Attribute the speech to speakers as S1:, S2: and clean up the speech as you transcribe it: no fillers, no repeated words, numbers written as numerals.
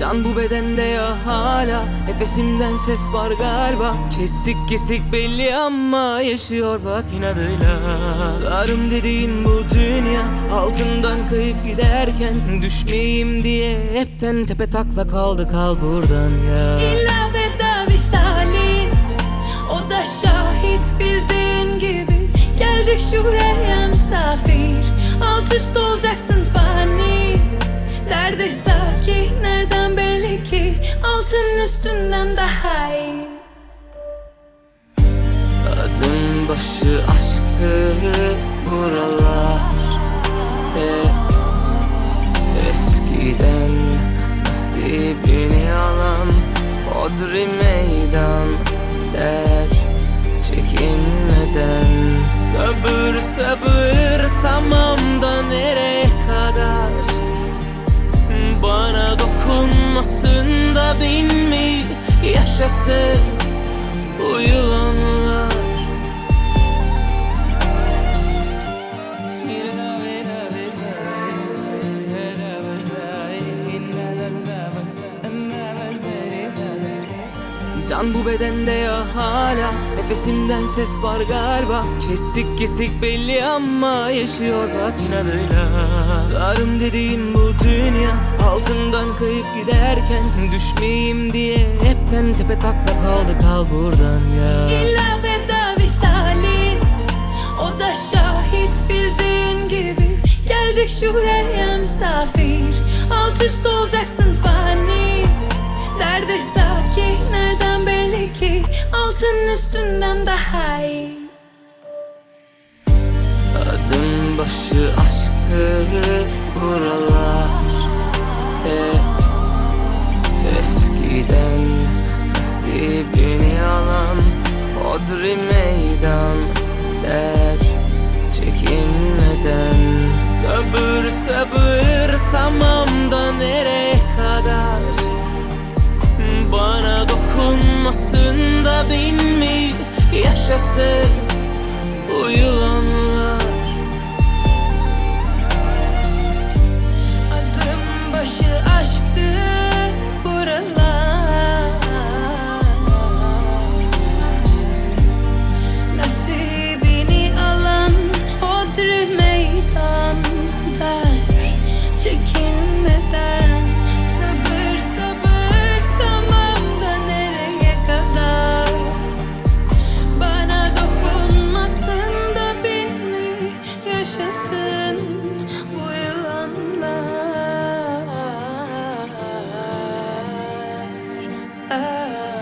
S1: Can bu bedende ya hala, nefesimden ses var galiba. Kesik kesik belli ama yaşıyor bak inadıyla. Sarım dediğim bu dünya, altından kayıp giderken düşmeyeyim diye hepten tepe takla kaldı, kal buradan ya.
S2: İlla veda visalin, o da şahit bildiğin gibi. Geldik şuraya misafir, alt üst olacaksın fani. Nerede sakin, nereden belli ki altın üstünden daha iyi.
S1: Adım başı aşktı buralar, hep eskiden nasibini alan hodri meydan der çekinmeden. Sabır sabır, tamam da nereye kadar? Bana dokunmasın da bin mi yaşasın bu yılanlar? Can bu bedende ya hala, nefesimden ses var galiba. Kesik kesik belli ama yaşıyor bak inadıyla. Sarım dediğim bu dünya, altından kayıp giderken düşmeyeyim diye hepten tepe takla kaldı, kal buradan ya.
S2: İlla veda visalin, o da şahit bildiğin gibi. Geldik şuraya misafir, alt üst olacaksın fani. Nerede sakin, nereden belli ki altın üstünden daha iyi.
S1: Adım başı aşktı buralar, hep eskiden nasibini alan hodri meydan der çekinmeden. Sabır sabır, tamam da nereye kadar? Bana dokunmasın da bin mi yaşasın bu yılanlar?
S2: Adım başı aşktı buralar, nasibini alan hodri meydan der çekinmeden. Sabır sabır, tamam da nereye kadar? Bana dokunmasın da bin mi yaşasın bu yılanlar?